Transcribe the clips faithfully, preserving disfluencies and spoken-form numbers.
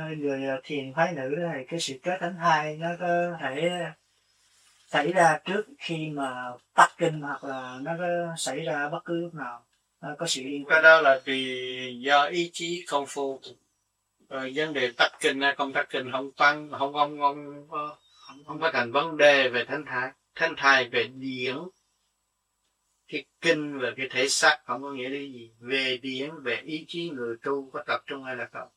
người thiền phái nữ thì cái sự kết thánh thai nó có thể xảy ra trước khi mà tắt kinh hoặc là nó có xảy ra bất cứ lúc nào, nó có sự liên cái đó là tùy do ý chí công phu. Rồi vấn đề tắt kinh hay không tắt kinh không quan không không không không, không có thành vấn đề về thánh thai. Thánh thai về điển, cái kinh và cái thể xác không có nghĩa lý gì. Về điển, về ý chí người tu có tập trung hay là không.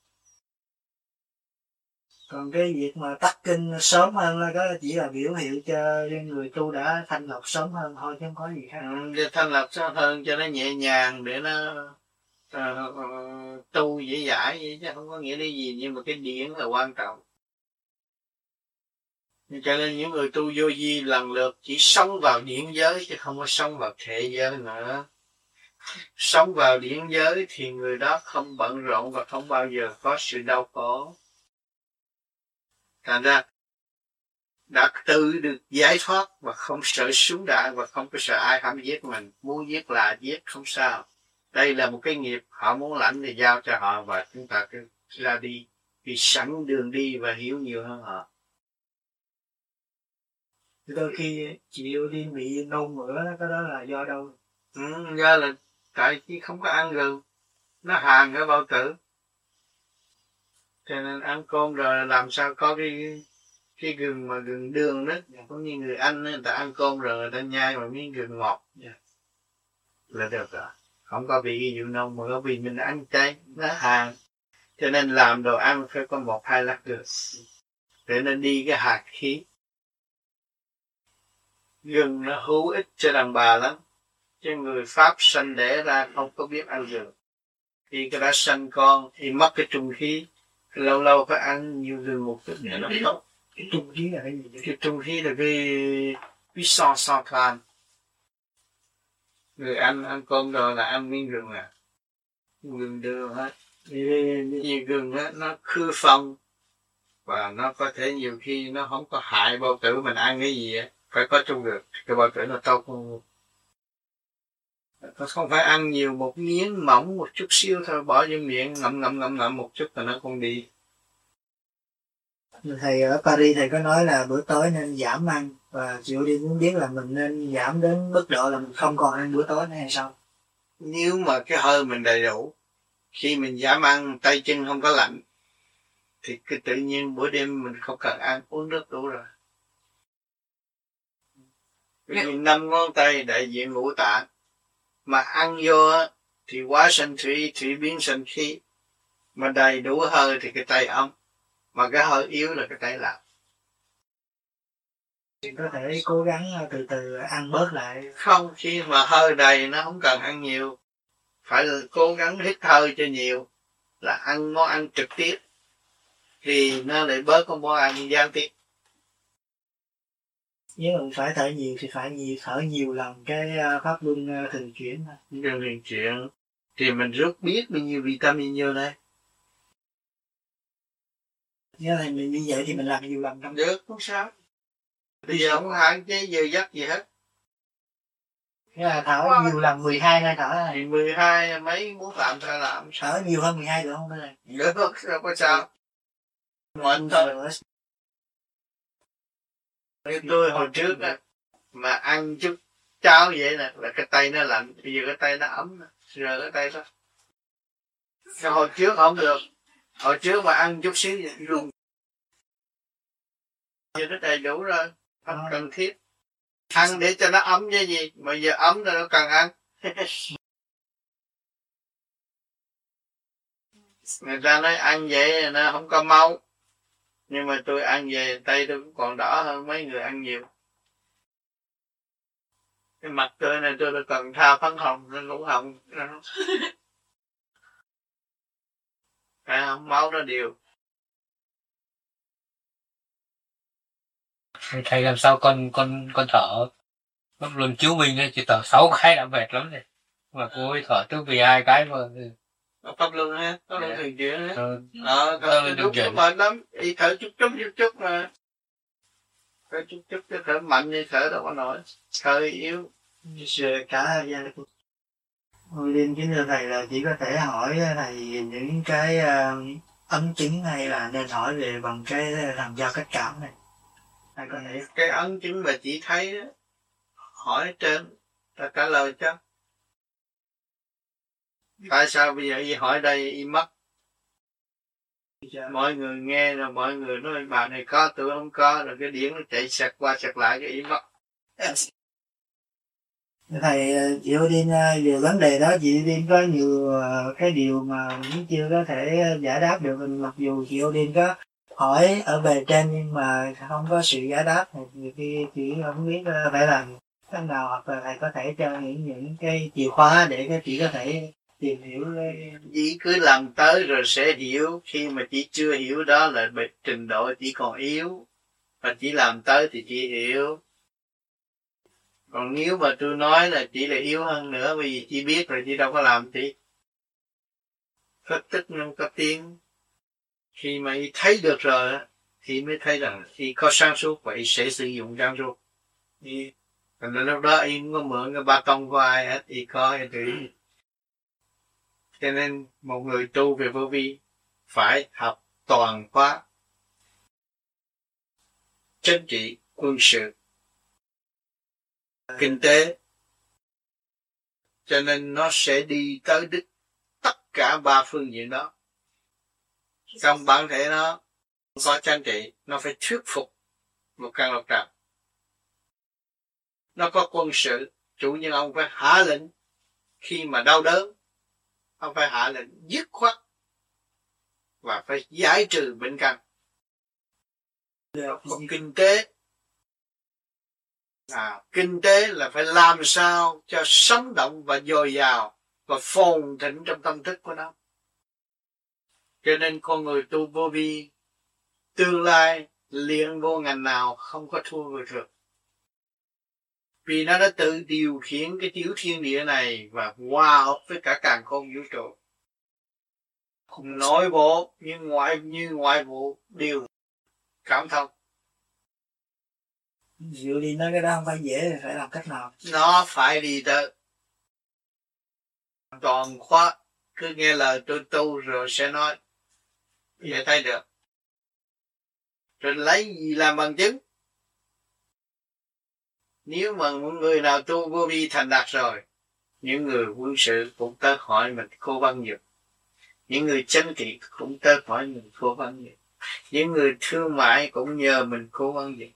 Còn cái việc mà tắt kinh sớm hơn là có chỉ là biểu hiệu cho người tu đã thanh lọc sớm hơn thôi chứ không có gì khác. Ừ, thanh lọc sớm hơn cho nó nhẹ nhàng để nó uh, uh, tu dễ dãi vậy chứ không có nghĩa lý gì, nhưng mà cái điển là quan trọng. Cho nên những người tu vô vi lần lượt chỉ sống vào điển giới chứ không có sống vào thể giới nữa. Sống vào điển giới thì người đó không bận rộn và không bao giờ có sự đau khổ. Thành ra đã tự được giải thoát và không sợ súng đạn và không có sợ ai hãm giết mình. Muốn giết là giết không sao. Đây là một cái nghiệp họ muốn lãnh thì giao cho họ và chúng ta cứ ra đi. Vì sẵn đường đi và hiểu nhiều hơn họ. Đôi khi chịu đi bị nôn mửa cái đó là do đâu? Ừ, do là tại khi không có ăn gừng, nó hàn cái bao tử. Cho nên ăn cơm rồi làm sao có cái cái gừng mà gừng đường đó. Yeah. Cũng như người Anh người ta ăn cơm rồi người ta nhai một miếng gừng ngọt. Yeah. Là được rồi. Không có bị dụ nôn mửa vì mình ăn chay, nó hàn. Cho nên làm đồ ăn phải có một hai lát gừng để nó đi cái hạt khí. Gừng nó hữu ích cho đàn bà lắm. Chứ người Pháp sanh đẻ ra không có biết ăn gừng. Khi cái đã sanh con thì mất cái trung khí. Lâu lâu phải ăn nhiều gừng một chút để nó tốt. Cái trung khí là cái gì? Cái trung khí là cái puissance centrale. Người Anh ăn cơm rồi là ăn miếng gừng à. Gừng đường hết. Vì gừng á, nó khư phong. Và nó có thể nhiều khi nó không có hại bao tử mình ăn cái gì á. Phải có trong gừng. Cái bao tử nó tốt không? Không phải ăn nhiều, một miếng mỏng một chút xíu thôi, bỏ vô miệng ngậm ngậm ngậm ngậm một chút là nó không đi. Thầy ở Paris thầy có nói là bữa tối nên giảm ăn, và chị đi muốn biết là mình nên giảm đến mức độ là mình không còn ăn bữa tối nữa hay sao? Nếu mà cái hơi mình đầy đủ, khi mình giảm ăn tay chân không có lạnh thì cái tự nhiên bữa đêm mình không cần ăn, uống nước đủ rồi. Vì năm ngón tay đại diện ngũ tạng, mà ăn vô thì quá sanh thủy, thủy biến sanh khí, mà đầy đủ hơi thì cái tay ấm, mà cái hơi yếu là cái tay lạnh. Thì có thể cố gắng từ từ ăn bớt lại. Không, khi mà hơi đầy nó không cần ăn nhiều, phải là cố gắng hít hơi cho nhiều, là ăn món ăn trực tiếp thì nó lại bớt con món ăn gián tiếp. Nếu mình phải thở nhiều thì phải nhiều, thở nhiều lần cái pháp luân thường chuyển. Thường thường chuyển thì mình rất biết bao nhiêu vitamin vô đây. Nếu là mình như vậy thì mình làm nhiều lần không được, không sao. Bây giờ không hạn chế giờ giấc gì hết. Thế là thở wow. nhiều lần mười hai hơi thở này. Thì mười hai mấy muốn làm sao làm. Thở nhiều hơn mười hai được không đây? Được, đâu có sao. Mệt thôi. Như tôi hồi trước á, mà ăn chút cháo vậy nè, là cái tay nó lạnh, bây giờ cái tay nó ấm, rờ cái tay đó. Cái hồi trước không được, hồi trước mà ăn chút xíu vậy run. Giờ nó đầy đủ rồi, không à. Cần thiết. Ăn để cho nó ấm chứ gì, mà giờ ấm rồi nó cần ăn. Người ta nói ăn vậy nó không có máu. Nhưng mà tôi ăn về tay tôi cũng còn đỏ hơn mấy người ăn nhiều. Cái mặt tôi này tôi đã cần tha phấn hồng nên cũng hồng. Phải không? Máu nó đều. Thầy làm sao con con con thở nó luôn chiếu mình ấy, chỉ thở sáu cái đã mệt lắm rồi. Mà cô ấy thở trước vì hai cái mà. Pháp luân ha, có luân thường chuyển ha. Ờ, ờ, thở chút nó mệt lắm, đi thở chút chút chút chút mà. Thở chút chút chứ thở mạnh như thở đâu có nổi, thở yếu. Giờ cả gia đình. Hồi đêm kính thưa thầy là chỉ có thể hỏi thầy những cái uh, ấn chứng hay là nên hỏi về bằng cái làm do cách cảm này? Hay có thể cái ấn chứng mà chỉ thấy đó, hỏi trên ta trả lời cho. Tại sao bây giờ y hỏi đây y mất? Mọi người nghe rồi mọi người nói bà này có tôi không có, rồi cái điển nó chạy sạc qua sạc lại cái y mất. Thầy Diệu Đinh về vấn đề đó, Diệu Đinh có nhiều cái điều mà cũng chưa có thể giải đáp được. Mặc dù Diệu Đinh có hỏi ở bề trên nhưng mà không có sự giải đáp, thì nhiều khi chị không biết phải làm thế nào, hoặc là thầy có thể cho những những cái chìa khóa để cái chị có thể tìm hiểu. Chỉ cứ làm tới rồi sẽ hiểu. Khi mà chị chưa hiểu đó là trình độ chỉ còn yếu, và chỉ làm tới thì chị hiểu. Còn nếu mà tôi nói là chỉ là yếu hơn nữa, bởi vì chị biết rồi chị đâu có làm thì có tức không có tiếng. Khi mà y thấy được rồi thì mới thấy rằng y có sáng suốt và y sẽ sử dụng sáng suốt. Y còn lúc đó y không có mượn cái ba tông của ai hết, y có y tự. Cho nên một người tu về vô vi phải học toàn khóa chính trị, quân sự, kinh tế, cho nên nó sẽ đi tới đích tất cả ba phương diện đó. Trong bản thể nó có chính trị, nó phải thuyết phục một căn lục trần. Nó có quân sự, chủ nhân ông phải hạ lệnh khi mà đau đớn, ông phải hạ lệnh dứt khoát và phải giải trừ bệnh căn. Còn kinh tế, à, kinh tế là phải làm sao cho sống động và dồi dào và phồn thịnh trong tâm thức của nó. Cho nên con người tu vô vi tương lai liền vô ngành nào không có thua người thường, vì nó đã tự điều khiển cái tiểu thiên địa này và hòa hợp với cả càn khôn vũ trụ. Nội bộ như ngoại như ngoại vụ đều cảm thông. Diệu đi nói cái đó không phải dễ, phải làm cách nào? Nó phải đi tới toàn khóa, cứ nghe lời tôi tu rồi sẽ nói, để thấy được. Rồi lấy gì làm bằng chứng? Nếu mà người nào tu vô vi thành đạt rồi, những người quân sự cũng tới hỏi mình Cô Văn Dược, những người chính trị cũng tới hỏi mình Cô Văn Dược, những người thương mại cũng nhờ mình Cô Văn Dược.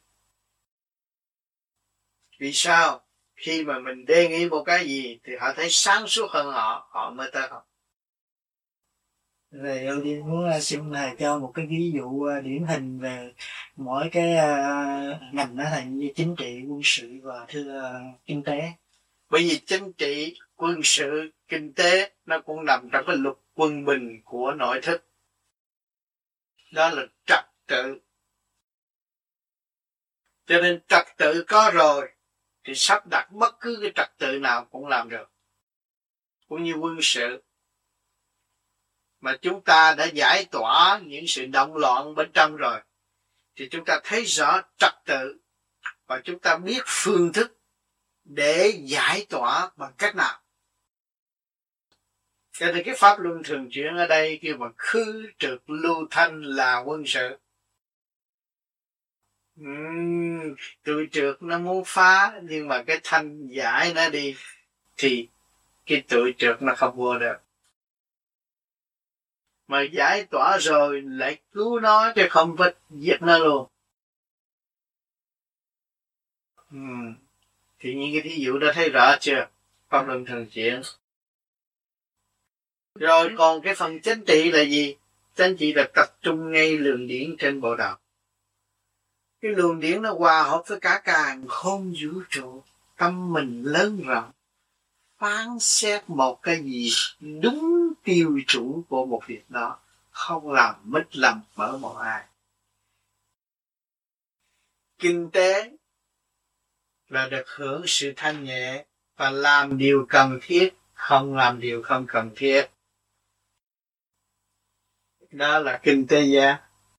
Vì sao? Khi mà mình đề nghị một cái gì thì họ thấy sáng suốt hơn họ, họ mới tới học. Về tôi đi muốn xin thầy cho một cái ví dụ điển hình về mỗi cái uh, ngành đó thầy, như chính trị, quân sự và thưa uh, kinh tế. Bởi vì chính trị, quân sự, kinh tế nó cũng nằm trong cái luật quân bình của nội thức. Đó là trật tự. Cho nên trật tự có rồi thì sắp đặt bất cứ cái trật tự nào cũng làm được. Cũng như quân sự. Mà chúng ta đã giải tỏa những sự động loạn bên trong rồi thì chúng ta thấy rõ trật tự và chúng ta biết phương thức để giải tỏa bằng cách nào. Cho nên cái pháp luân thường chuyển ở đây kêu bằng khứ trực lưu thanh là quân sự. Uhm, tụi trượt nó muốn phá nhưng mà cái thanh giải nó đi thì cái tụi trượt nó không vô được. Mà giải tỏa rồi lại cứu nó chứ không phải giết nó luôn. Uhm, thì những cái thí dụ đã thấy rõ chưa? Pháp luân thường chuyển. Rồi còn cái phần chính trị là gì? Chính trị là tập trung ngay luồng điển trên bộ đạo. Cái luồng điển nó hòa hợp với cả càn khôn vũ trụ, tâm mình lớn rộng, phán xét một cái gì đúng tiêu chuẩn của một việc đó, không làm mít lầm mở một ai. Kinh tế là được hưởng sự thanh nhẹ và làm điều cần thiết, không làm điều không cần thiết. Đó là kinh tế gia.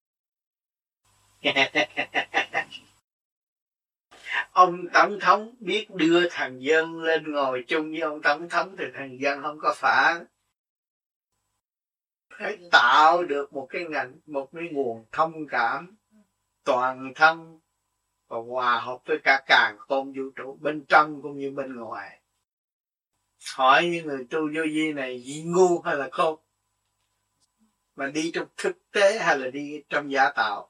Ông tổng thống biết đưa thằng dân lên ngồi chung với ông tổng thống thì thằng dân không có phản. phải tạo được một cái ngành, một cái nguồn thông cảm toàn thân và hòa hợp với cả càn khôn vũ trụ bên trong cũng như bên ngoài. Hỏi những người tu vô vi này ngu hay là khôn, mà đi trong thực tế hay là đi trong giả tạo.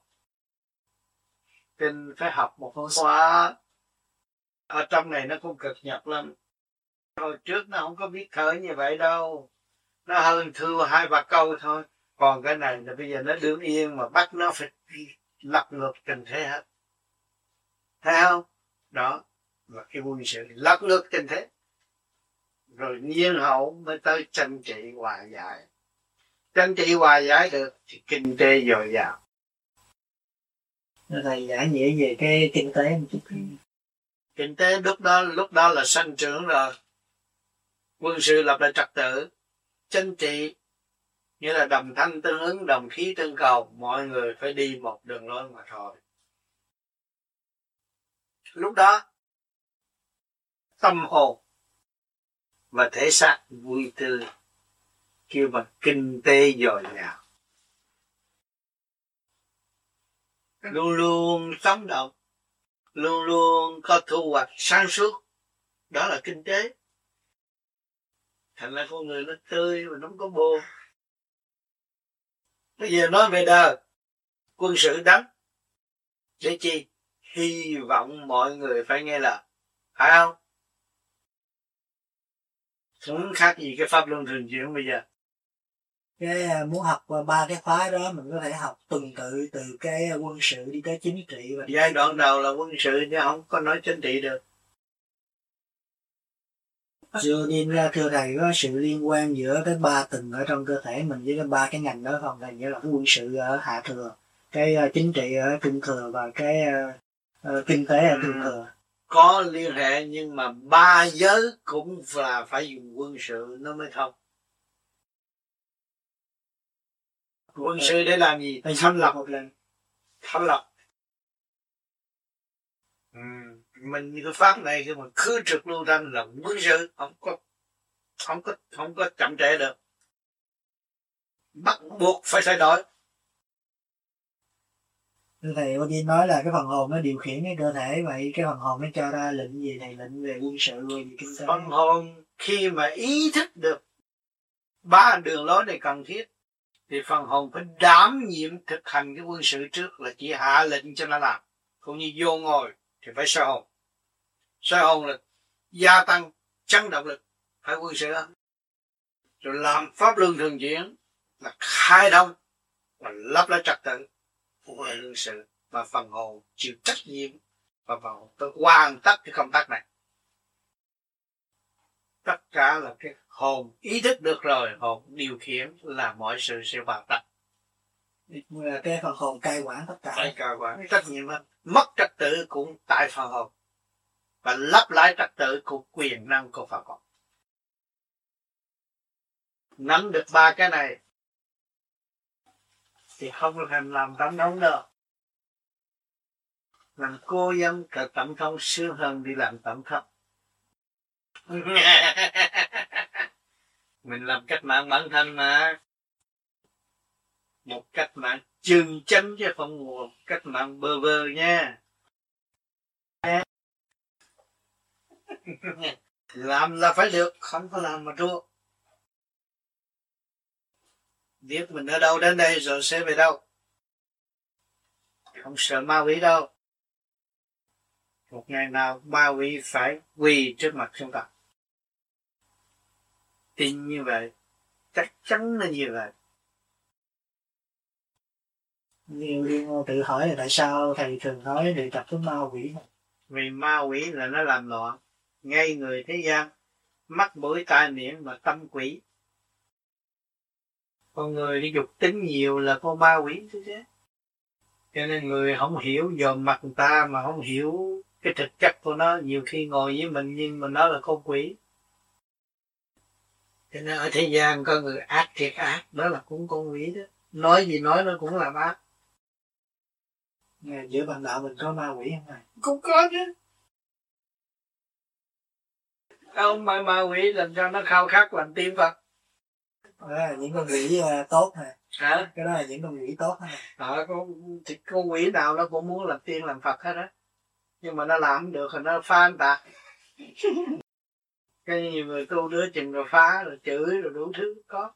Nên phải học một khóa ở trong này, nó cũng cực nhọc lắm. Hồi trước nó không có biết thở như vậy đâu, nó hơn thưa hai ba câu thôi. Còn cái này là bây giờ nó đứng yên mà bắt nó phải lật ngược tình thế hết, thấy không? Đó là cái quân sự lật ngược tình thế, rồi nhiên hậu mới tới tranh trị hòa giải. Tranh trị hòa giải được thì kinh tế dồi dào. Thầy giải nghĩa về cái kinh tế một chút. Kinh tế lúc đó lúc đó là sanh trưởng rồi. Quân sự lập lại trật tự, chính trị nghĩa là đồng thanh tương ứng, đồng khí tương cầu, mọi người phải đi một đường lối mà thôi. Lúc đó tâm hồn và thể xác vui tươi, kêu bằng kinh tế dồi dào, luôn luôn sống động, luôn luôn có thu hoạch sáng suốt. Đó là kinh tế. Thành ra con người nó tươi mà nó không có buồn. Bây giờ nói về đời, quân sự đánh để chi? Hy vọng mọi người phải nghe lời, phải không? Không khác gì cái pháp luân thường chuyển bây giờ. Cái muốn học ba cái khóa đó mình có thể học tuần tự từ cái quân sự đi tới chính trị. Và giai đoạn đầu là quân sự chứ không có nói chính trị được. Chưa đi ra thưa thầy, có sự liên quan giữa cái ba tầng ở trong cơ thể mình với cái ba cái ngành đó không? Là nghĩa là cái quân sự ở hạ thừa, cái chính trị ở trung thừa và cái uh, kinh tế ở trung thừa. Có liên hệ nhưng mà ba giới cũng là phải dùng quân sự nó mới thông. Quân sự để làm gì? Thanh lọc một lần. Thanh lọc. Ừ. Mình cái pháp này khi mà khứ trực lưu thanh là quân sự, không có không có không có chậm trễ được, bắt buộc phải thay đổi. Thầy có nói là cái phần hồn nó điều khiển cái cơ thể, vậy cái phần hồn nó cho ra lệnh gì thầy? Lệnh về quân sự rồi gì kinh tế? Phần hồn khi mà ý thức được ba đường lối này cần thiết thì phần hồn phải đảm nhiệm thực hành cái quân sự trước, là chỉ hạ lệnh cho nó làm. Cũng như vô ngồi thì phải soi hồn. Soi hồn là gia tăng chấn động lực, phải quân sự đó. Rồi làm pháp luân thường chuyển là khai thông và lắp lại trật tự của quân sự, và phần hồn chịu trách nhiệm và phần hồn tôi hoàn tất cái công tác này. Tất cả là cái hồn ý thức được rồi, hồn điều khiển là mọi sự sẽ hoàn tất. Là cái phần hồn cai quản tất cả. Phải cai quản, trách nhiệm hơn. Mất trật tự cũng tại phần hồn, và lắp lại trật tự của quyền năng của phần hồn. Nắm được ba cái này thì không thèm làm tổng thống đâu. Làm cô dân cả tổng thống sướng hơn đi làm tổng thống. Mình làm cách mạng bản thân mà, một cách mạng chân chánh chứ không một cách mạng bơ vơ nha. Làm là phải được, không có làm mà thua. Biết mình ở đâu đến đây rồi sẽ về đâu, không sợ ma quỷ đâu. Một ngày nào ma quỷ phải quỳ trước mặt chúng ta. Tin như vậy, chắc chắn là như vậy. Nhiều Liên tự hỏi là tại sao thầy thường nói đề cập tới ma quỷ? Vì ma quỷ là nó làm loạn ngay người thế gian, mắt mũi tai miệng mà tâm quỷ. Con người đi dục tính nhiều là con ma quỷ chứ chứ. Cho nên người không hiểu dòm mặt người ta mà không hiểu cái thực chất của nó, nhiều khi ngồi với mình nhưng mà nó là con quỷ. Cho nên ở thế gian có người ác thiệt ác, đó là cũng con quỷ đó. Nói gì nói nó cũng làm ác. Giữa bạn đạo mình có ma quỷ không này? Cũng có chứ. Ông ma, ma quỷ làm cho nó khao khát làm tiên Phật. Đó là những con quỷ uh, tốt nè. Hả? Cái đó là những con quỷ tốt nè. Ờ, con, thì con quỷ nào nó cũng muốn làm tiên làm Phật hết á, nhưng mà nó làm không được thì nó phá người ta. Cái nhiều người tu đứa chừng rồi phá rồi chửi rồi đủ thứ có.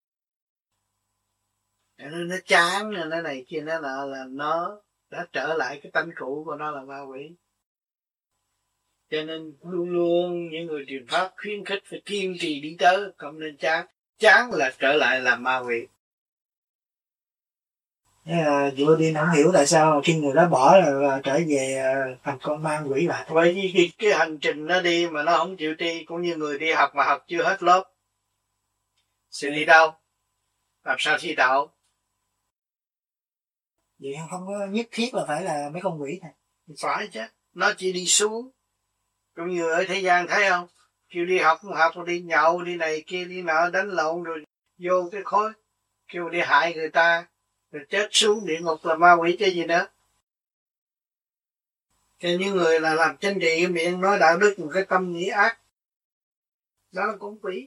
Nó, nó chán rồi nó này kia nó là, là nó đã trở lại cái tánh cũ của nó là ma quỷ. Cho nên luôn luôn những người truyền pháp khuyến khích phải kiên trì đi tới, không nên chán. Chán là trở lại làm ma quỷ. Vua Điên không hiểu tại sao khi người đó bỏ là trở về thành con ma quỷ lại. Bởi vì cái hành trình nó đi mà nó không chịu đi, cũng như người đi học mà học chưa hết lớp sẽ đi đâu, làm sao thi đậu. Vậy không có nhất thiết là phải là mấy con quỷ này. Phải chứ, nó chỉ đi xuống. Cũng như ở thế gian thấy không, kêu đi học không học, đi nhậu, đi này kia, đi nọ, đánh lộn rồi vô cái khối, kêu đi hại người ta, rồi chết xuống địa ngục là ma quỷ chứ gì nữa. Cho những người là làm chính trị miệng nói đạo đức một cái tâm nghĩ ác, đó là cũng quỷ.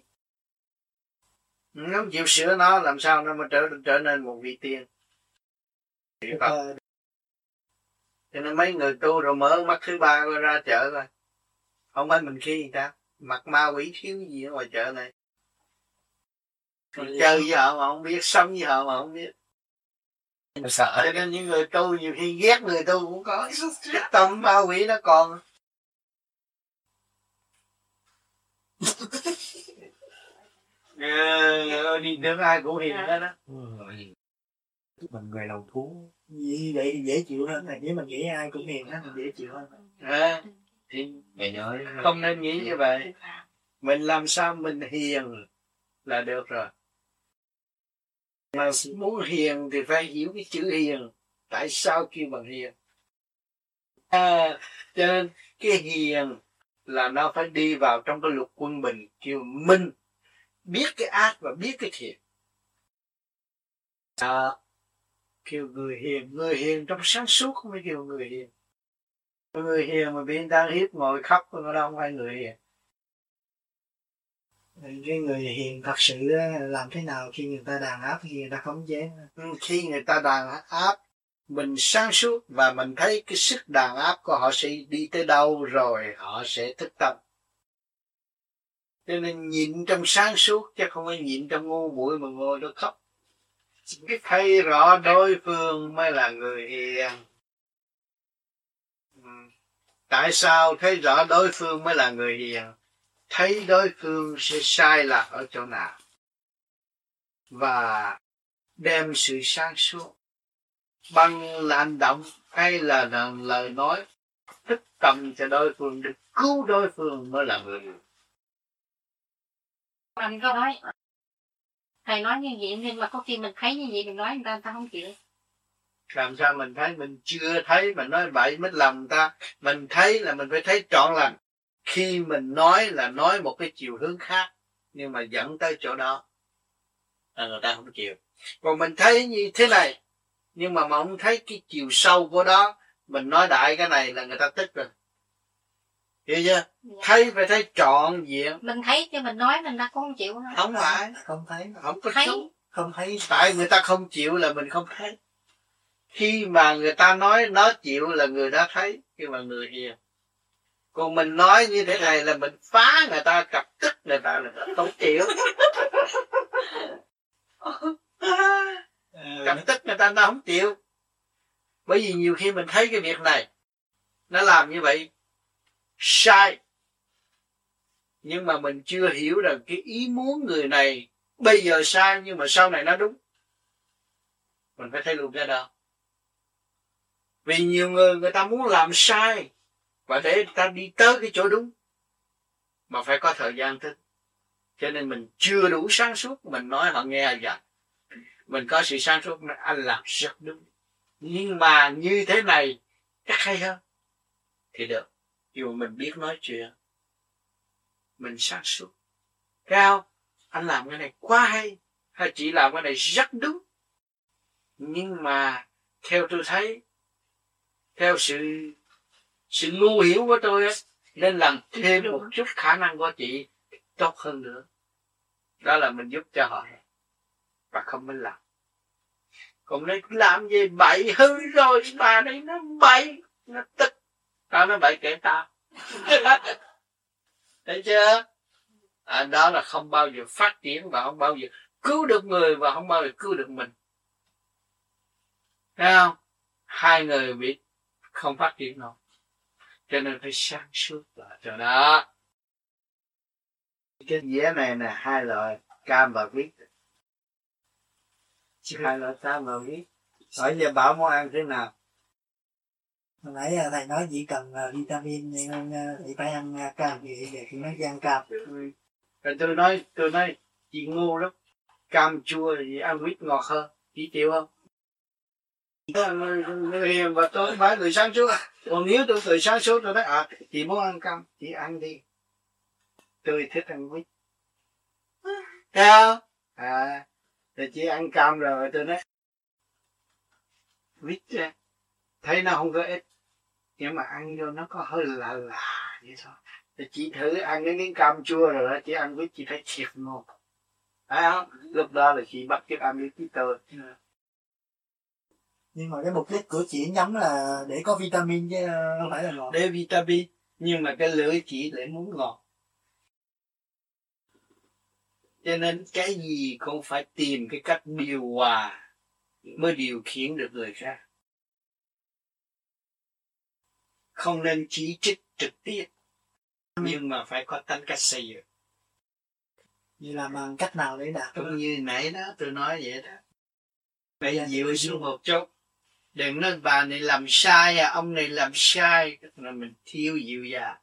Nó không chịu sửa nó, làm sao nó mà trở trở nên một vị tiên. Ờ. Cho nên mấy người tu rồi mở mắt thứ ba rồi ra chợ rồi, không phải mình khi người ta mặt ma quỷ thiếu gì ở ngoài chợ này. Mình chơi với họ mà không biết, sống với họ mà không biết. Sợ. Cho nên những người tu nhiều khi ghét người tu cũng có. Cái tâm ma quỷ nó còn. Ờ, đi được ai cũng hiền đó đó. Mình người đầu thú. Vì vậy dễ chịu hơn này, nếu mình nghĩ ai cũng hiền á mình dễ chịu hơn. À, thì không nên nghĩ như vậy. Mình làm sao mình hiền là được rồi. Mà muốn hiền thì phải hiểu cái chữ hiền. Tại sao kêu bằng hiền? À, cho nên cái hiền là nó phải đi vào trong cái luật quân bình, kêu minh, biết cái ác và biết cái thiện. À, kêu người hiền, người hiền trong sáng suốt không phải kêu người hiền. Người hiền mà bị người ta hiếp ngồi khóc nó đâu không phải người hiền. Cái người hiền thật sự làm thế nào khi người ta đàn áp, khi người ta khống chế? Khi người ta đàn áp, mình sáng suốt và mình thấy cái sức đàn áp của họ sẽ đi tới đâu rồi họ sẽ thức tâm. Cho nên nhịn trong sáng suốt chứ không phải nhịn trong ngu muội mà ngồi đó khóc. Cái thấy rõ đối phương mới là người hiền. Tại sao thấy rõ đối phương mới là người hiền? Thấy đối phương sẽ sai lạc ở chỗ nào và đem sự sáng suốt bằng hành động hay là lời nói thức tâm cho đối phương, để cứu đối phương mới là người hiền. Anh có nói thầy nói như vậy, nhưng mà có khi mình thấy như vậy mình nói người ta người ta không chịu. Làm sao mình thấy? Mình chưa thấy mình nói bậy mất lòng người ta. Mình thấy là mình phải thấy trọn lành. Khi mình nói là nói một cái chiều hướng khác, nhưng mà dẫn tới chỗ đó là người ta không chịu. Còn mình thấy như thế này, nhưng mà mà không thấy cái chiều sâu của đó, mình nói đại cái này là người ta tức rồi. Hiểu chưa? Dạ. Thấy phải thấy trọn diện. Mình thấy chứ mình nói mình ta cũng không chịu nữa. Không phải. Không thấy. Không có thấy. sống. Không thấy. Tại người ta không chịu là mình không thấy. Khi mà người ta nói nó chịu là người đã thấy, khi mà người hiền. Còn mình nói như thế này là mình phá người ta, cặp tức người ta là không chịu. Cặp tức người ta nó không chịu. Bởi vì nhiều khi mình thấy cái việc này nó làm như vậy sai, nhưng mà mình chưa hiểu rằng cái ý muốn người này bây giờ sai nhưng mà sau này nó đúng. Mình phải thấy luôn cái đó. Vì nhiều người người ta muốn làm sai và để người ta đi tới cái chỗ đúng, mà phải có thời gian thức. Cho nên mình chưa đủ sáng suốt, mình nói họ nghe vậy. Mình có sự sáng suốt, anh làm rất đúng. Nhưng mà như thế này chắc hay hơn thì được. Dù mình biết nói chuyện, mình sáng suốt. Cao, anh làm cái này quá hay, hay chị làm cái này rất đúng. Nhưng mà theo tôi thấy, theo sự sự ngu hiểu của tôi á, nên làm thêm một chút khả năng của chị tốt hơn nữa. Đó là mình giúp cho họ. và không mới làm. Còn đây làm gì bậy hư rồi, bà đây nó bậy, nó tức, tao nó bậy kể tao. Thấy chưa? À, đó là không bao giờ phát triển và không bao giờ cứu được người và không bao giờ cứu được mình. Thấy không? Hai người bị không phát triển đâu. Cho nên phải sáng suốt lại cho đó. Cái dĩa này là hai loại cam và quýt. Hai loại cam và quýt. Hỏi giờ bảo muốn ăn thế nào? Hồi nãy thầy nói chỉ cần uh, vitamin nên uh, thì phải ăn uh, cam vậy để nó ăn cam. Rồi tôi nói tôi nói chị ngu lắm. Cam chua thì ăn quýt ngọt hơn, chị chịu không? Người, người hiền và tôi không phải người sáng suốt. Còn nếu tôi người sáng suốt tôi nói à chị muốn ăn cam, chị ăn đi. Tôi thích ăn quýt. Thấy không? À, thì chị ăn cam rồi tôi nói quýt ra. Thấy nó không có ít, nhưng mà ăn vô nó có hơi lạ lạ vậy thôi. Thì chị thử ăn cái miếng cam chua rồi đó, chị ăn quýt chị thấy thiệt ngon. Thấy không? Lúc đó là chị bắt chước ăn với quýt tôi. Nhưng mà cái mục đích của chị nhắm là để có vitamin chứ không phải là ngọt. Để vitamin, nhưng mà cái lưỡi chị lại muốn ngọt. Cho nên cái gì cũng phải tìm cái cách điều hòa mới điều khiển được người khác. Không nên chỉ trích trực tiếp, nhưng mà phải có tánh cách xây dựng. Như là bằng cách nào để đạt? Cũng như nãy đó tôi nói vậy đó. Phải dịu xuống một chút. Đừng nói bà này làm sai à, ông này làm sai, là mình thiếu dịu dàng.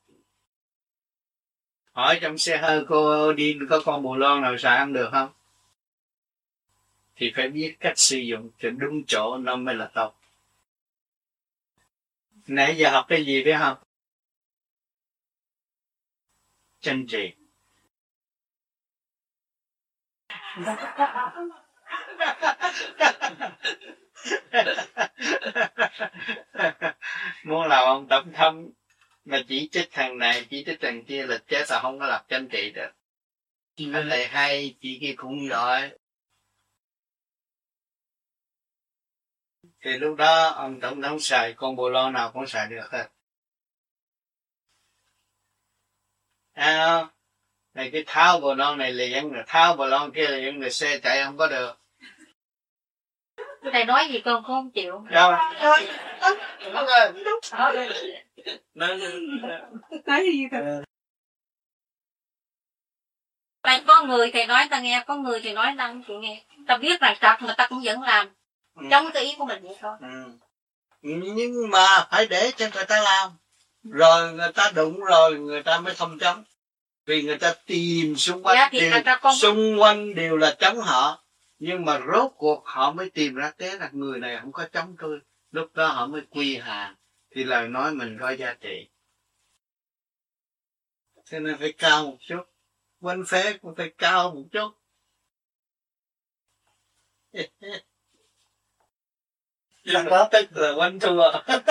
Hỏi trong xe hơi cô đi có con bồ lon nào xài ăn được không? Thì phải biết cách sử dụng cho đúng chỗ nó mới là tốt. Nãy giờ học cái gì biết không? Chân trị. Muốn làm ông tổng thống mà chỉ trích thằng này, chỉ trích thằng kia là chết, là không có làm chân trị được. Anh này hay, chị kia cũng giỏi. Thì lúc đó ông tổng thống xài con bồ lon nào cũng xài được hết. Thấy không? Này cái tháo bồ lon này liền, rồi tháo bồ lon kia liền, rồi xe chạy không có được. Thầy nói gì con cũng không chịu. Đâu? Đúng rồi. Nói gì thôi. Tại có người thầy nói ta nghe, có người thầy nói ta không chịu nghe. Ta biết là trật mà ta cũng vẫn làm. Ừ. Trong cái ý của mình vậy thôi. Ừ. Nhưng mà phải để cho người ta làm. Rồi người ta đụng rồi người ta mới không chống. Vì người ta tìm xung quanh, dạ, đều, con... xung quanh đều là chống họ. Nhưng mà rốt cuộc họ mới tìm ra thế là người này không có chống tôi. Lúc đó họ mới quy hàng. Thì lời nói mình có giá trị. Cho nên phải cao một chút. Quanh phế cũng phải cao một chút. Nhưng mà tức là quanh thua.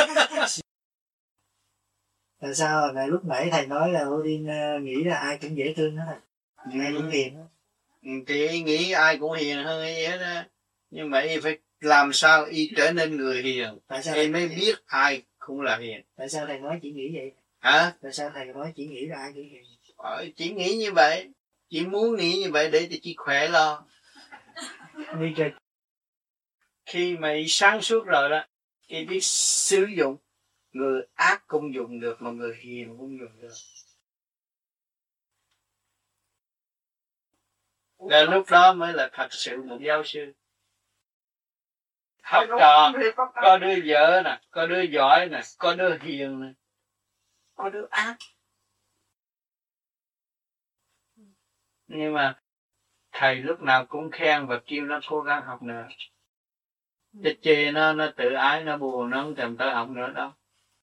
Tại sao là lúc nãy thầy nói là Odin nghĩ là ai cũng dễ thương đó thầy. Ừ. Ai cũng hiền đó. Thì nghĩ ai cũng hiền hơn ấy hết á. Nhưng mà y phải làm sao y trở nên người hiền. Tại sao y mới biết ai cũng là hiền. Tại sao thầy nói chỉ nghĩ vậy? Hả? Tại sao thầy nói chỉ nghĩ là ai cũng hiền? Ờ, chỉ nghĩ như vậy. Chỉ muốn nghĩ như vậy để cho chị khỏe lo. Khi mà y sáng suốt rồi đó, y biết sử dụng. Người ác cũng dùng được mà người hiền cũng dùng được. Là lúc đó mới là thật sự một giáo sư. Học trò, có đứa vợ nè, có đứa giỏi nè, có đứa hiền nè, có đứa ác. Nhưng mà thầy lúc nào cũng khen và kêu nó cố gắng học nữa. Chứ chê nó, nó tự ái, nó buồn, nó không thèm tới học nữa đâu.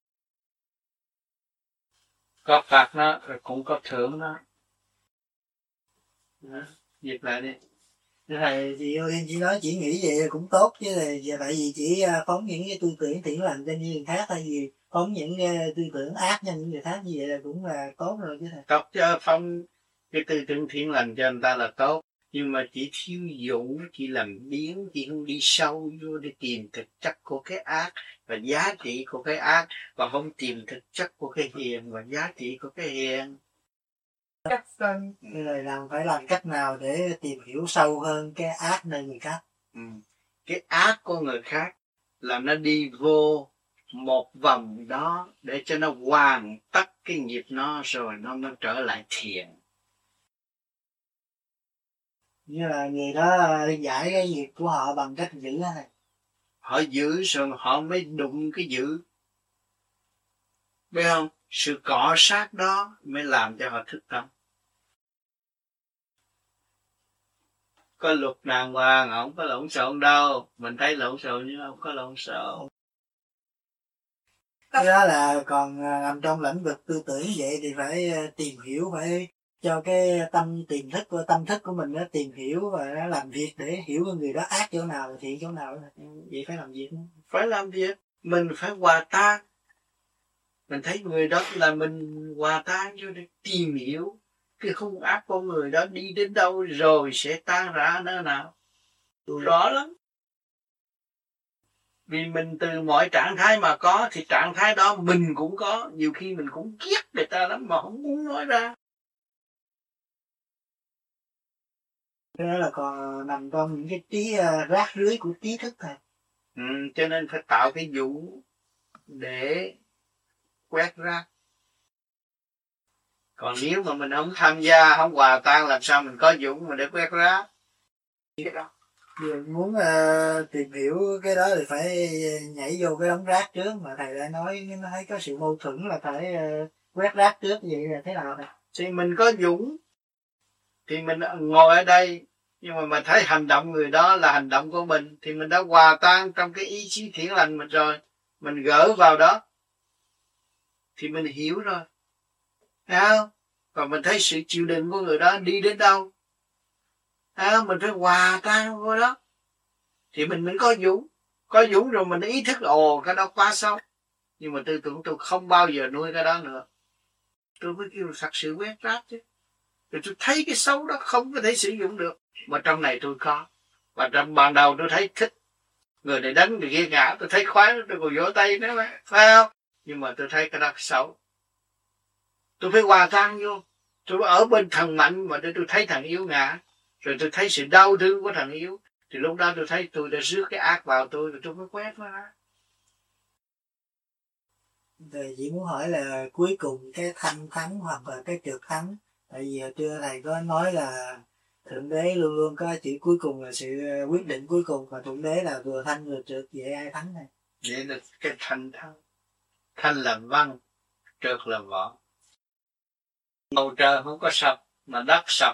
Có phạt nó, rồi cũng có thưởng nó. Đó, dịch lại đi. Thầy thì Odin chỉ nói chỉ nghĩ vậy cũng tốt chứ là tại vì chỉ phóng những cái tư tưởng thiện lành cho những người khác, thay vì phóng những cái tư tưởng ác cho những người khác, như vậy là cũng là tốt rồi chứ thầy. Tốt chứ, phóng cái tư tưởng thiện lành cho người ta là tốt, Nhưng mà chỉ thiếu dũng, chỉ làm biến, chỉ không đi sâu vô để tìm thực chất của cái ác và giá trị của cái ác, và không tìm thực chất của cái hiền và giá trị của cái hiền. Cách rồi làm phải làm cách nào để tìm hiểu sâu hơn cái ác nơi người khác. Ừ. Cái ác của người khác là nó đi vô một vòng đó để cho nó hoàn tất cái nghiệp nó, rồi nó mới trở lại thiện. Như là người đó giải cái nghiệp của họ bằng cách giữ này. Họ giữ rồi họ mới đụng cái giữ. Biết không? Sự cọ sát đó mới làm cho họ thức tâm. Có luật đàng hoàng, không có lộn xộn đâu. Mình thấy lộn xộn nhưng không có lộn xộn. Cái đó là còn nằm trong lĩnh vực tư tưởng, vậy thì phải tìm hiểu, phải cho cái tâm tiềm thức của tâm thức của mình nó tìm hiểu và nó làm việc để hiểu người đó ác chỗ nào thiện chỗ nào. Vậy phải làm việc. Phải làm việc, mình phải hòa tan. Mình thấy người đó là mình hòa tan vô để tìm hiểu cái hung ác của người đó đi đến đâu rồi sẽ tan rã nơi nào. Rõ lắm. Vì mình từ mọi trạng thái mà có thì trạng thái đó mình cũng có. Nhiều khi mình cũng ghét người ta lắm mà không muốn nói ra. Cái đó là còn nằm trong những cái trí uh, rác rưới của trí thức thôi. Ừ, cho nên phải tạo cái dũng để quét rác. Còn nếu mà mình không tham gia, không hòa tan, làm sao mình có dũng mà để quét rác? Cái đó. Nếu muốn uh, tìm hiểu cái đó thì phải nhảy vô cái đống rác trước, mà thầy đã nói nó thấy có sự mâu thuẫn là phải uh, quét rác trước, vậy là thế nào thầy? Thì mình có dũng thì mình ngồi ở đây, nhưng mà mình thấy hành động người đó là hành động của mình thì mình đã hòa tan trong cái ý chí thiện lành mình rồi, mình gỡ vào đó thì mình hiểu rồi, thấy không? Và mình thấy sự chịu đựng của người đó đi đến đâu, thấy không? Mình phải hòa tan vô đó thì mình mới có dũng. Có dũng rồi mình ý thức ồ cái đó quá xấu, nhưng mà tư tưởng tôi không bao giờ nuôi cái đó nữa. Tôi mới kêu thật sự quét rác chứ. Rồi tôi thấy cái xấu đó không có thể sử dụng được, mà trong này tôi có. Và trong ban đầu tôi thấy thích, người này đánh người kia ngã, tôi thấy khoái, tôi còn vỗ tay nữa mà, phải không? Nhưng mà tôi thấy cái đó xấu, tôi phải hòa tan vô. Tôi ở bên thằng mạnh mà để tôi thấy thằng yếu ngã, rồi tôi thấy sự đau thương của thằng yếu, thì lúc đó tôi thấy tôi đã rước cái ác vào tôi, rồi tôi mới quét nó ra. Thầy chỉ muốn hỏi là cuối cùng cái thanh thắng hoặc là cái trượt thắng, tại vì hồi trưa thầy có nói là Thượng Đế luôn luôn có chữ cuối cùng là sự quyết định cuối cùng, và Thượng Đế là vừa thanh vừa trượt, vậy ai thắng này? Vậy là cái thanh thắng. Thanh là văn, trượt là võ. Bầu trời không có sập mà đất sập.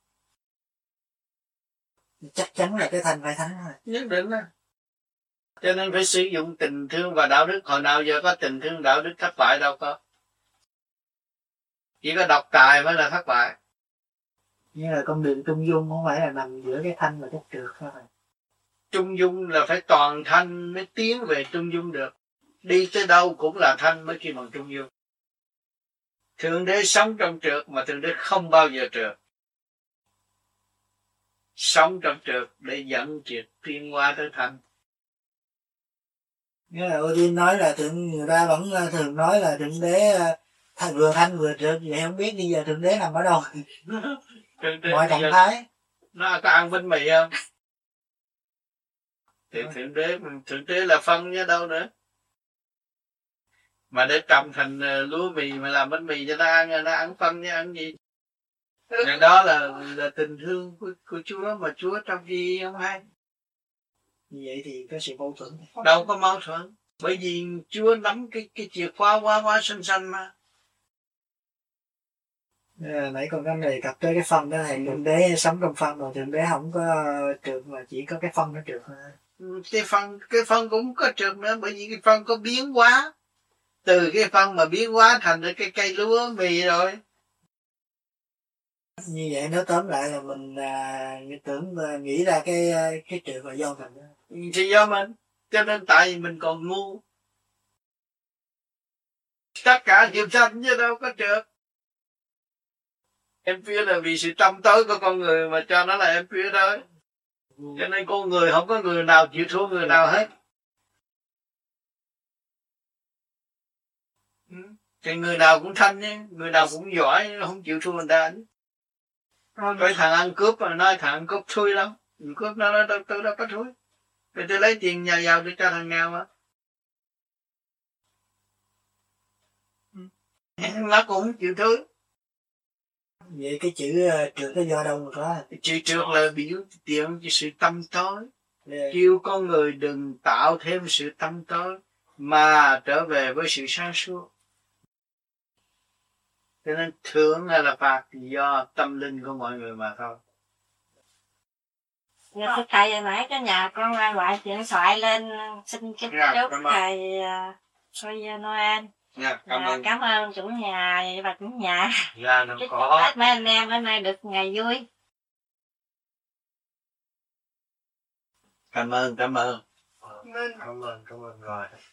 Chắc chắn là cái thanh phải thắng rồi. Nhất định á. Cho nên phải sử dụng tình thương và đạo đức. Hồi nào giờ có tình thương đạo đức thất bại đâu có. Chỉ có độc tài mới là thất bại. Như là con đường trung dung không phải là nằm giữa cái thanh và cái trượt thôi. Trung dung là phải toàn thanh mới tiến về trung dung được. Đi tới đâu cũng là thanh mới kêu bằng trung dung. Thượng Đế sống trong trượt mà Thượng Đế không bao giờ trượt. Sống trong trượt để dẫn triệt tiến qua tới thanh. Nghĩa là Odin nói là thượng người ta vẫn thường nói là Thượng Đế thanh, vừa thanh vừa trượt, vậy không biết bây giờ Thượng Đế nằm ở đâu? Mọi trạng thái. Nó có ăn bánh mì không? Thì Thượng Đế, Thượng Đế là phân chứ đâu nữa. Mà để trồng thành lúa mì mà làm bánh mì cho nó ăn, nó ăn phân chứ ăn gì. Cái đó là, là tình thương của, của Chúa, mà Chúa trong gì không hay. Như vậy thì có sự mâu thuẫn. Đâu có mâu thuẫn. Bởi vì Chúa nắm cái, cái chìa khóa quá quá xinh xanh mà. À, nãy con có đề cập tới cái phân đó, thầy. Thượng Đế sống trong phân rồi, Thượng Đế không có trượt mà chỉ có cái phân nó trượt thôi. Cái phân, cái phân cũng có trượt nữa, bởi vì cái phân có biến hóa. Từ cái phân mà biến hóa thành được cái cây lúa mì rồi. Như vậy nói tóm lại là mình à, tưởng à, nghĩ ra cái cái trượt là do mình đó. Thì do mình. Cho nên tại vì mình còn ngu. Tất cả chịu sanh chứ đâu có trượt. Em phía là vì sự tâm tối của con người mà cho nó là em phía thôi. Cho nên con người không có người nào chịu thua người nào hết. Thì người nào cũng thanh nhé, người nào cũng giỏi, không chịu thua người ta. Cái thằng ăn cướp mà nói thằng ăn cướp thui lắm. Người cướp nó nói tôi, tôi đâu có thui. Thì tôi lấy tiền nhà giàu tôi cho thằng nghèo mà. Nó cũng không chịu thui. Vậy cái chữ uh, trượt nó do đâu mà có? Chữ trượt là biểu hiện sự tâm tối. Yeah. Kêu con người đừng tạo thêm sự tâm tối mà trở về với sự sáng suốt. Cho nên thưởng hay là phạt thì do tâm linh của mọi người mà thôi. Như thưa thầy hồi nãy cái nhà con gọi điện thoại lên xin chúc chúc thầy coi Noel. Dạ, cảm ơn. Cảm ơn chủ nhà và chủ nhà. Dạ, nó chúc có. hết mấy anh em bữa nay được ngày vui. Cảm ơn, cảm ơn. Cảm ơn, cảm ơn rồi.